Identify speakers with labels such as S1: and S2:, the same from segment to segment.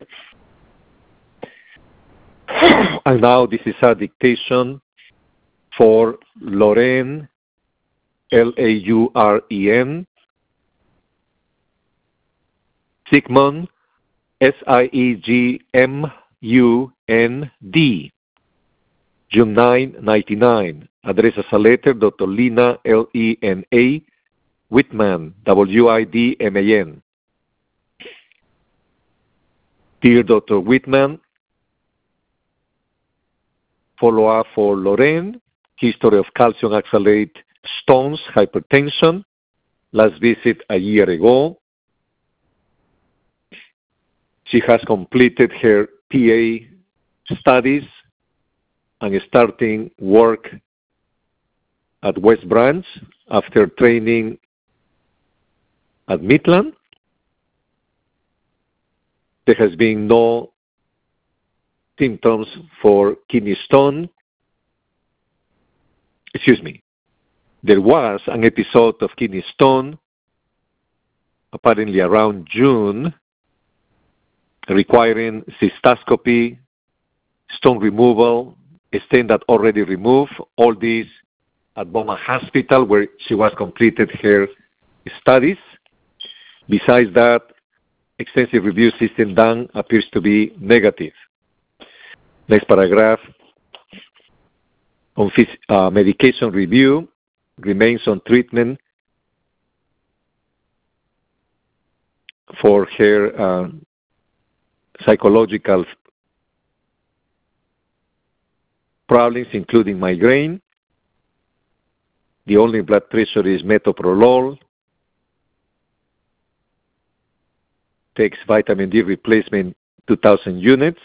S1: And now this is a dictation for Lauren, Lauren, Siegmund, Siegmund, June 9, 99. Address as a letter, Dr. Lena, Lena, Whitman, Widman. Dear Dr. Whitman, follow-up for Lauren, history of calcium oxalate stones, hypertension, last visit a year ago. She has completed her PA studies and starting work at West Branch after training at Midland. There has been no symptoms for kidney stone. There was an episode of kidney stone apparently around June requiring cystoscopy, stone removal, a stent that already removed, all this at Beaumont Hospital where she was completed her studies. Besides that, extensive review system done appears to be negative. Next paragraph. On medication review, remains on treatment for her psychological problems, including migraine. The only blood pressure is metoprolol. Takes vitamin D replacement 2,000 units.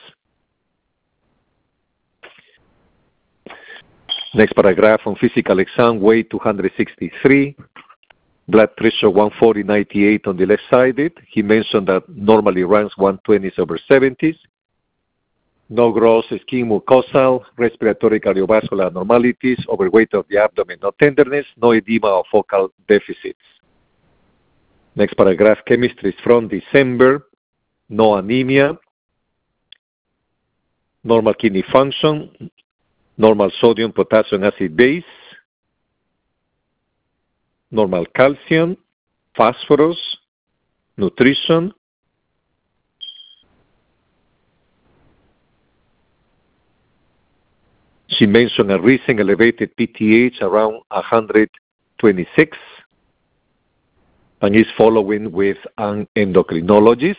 S1: Next paragraph on physical exam, weight 263, blood pressure 140/98 on the left sided. He mentioned that normally runs 120/70s. No gross skin mucosal, respiratory cardiovascular abnormalities, overweight of the abdomen, no tenderness, no edema or focal deficits. Next paragraph, chemistry is from December, no anemia, normal kidney function, normal sodium, potassium, acid base, normal calcium, phosphorus, nutrition. She mentioned a recent elevated PTH around 126 and is following with an endocrinologist.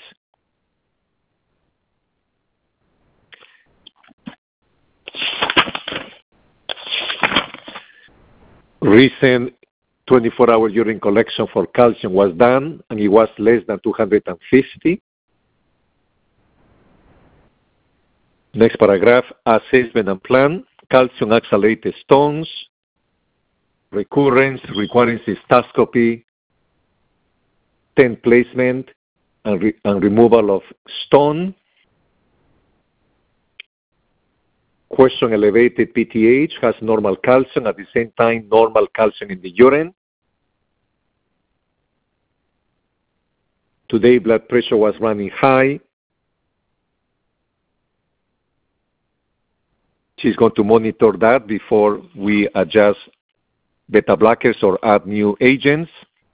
S1: Recent 24-hour urine collection for calcium was done, and it was less than 250. Next paragraph, assessment and plan, calcium oxalate stones, recurrence requiring cystoscopy, stent placement, and removal of stone. Question, elevated PTH, has normal calcium, at the same time normal calcium in the urine. Today blood pressure was running high. She's going to monitor that before we adjust beta blockers or add new agents.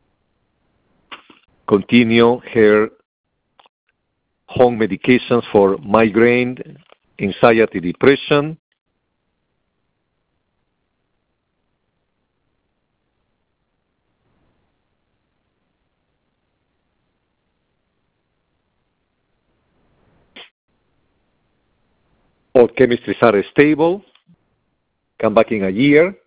S1: Continue her home medications for migraine, anxiety, depression. All chemistries are stable. Come back in a year.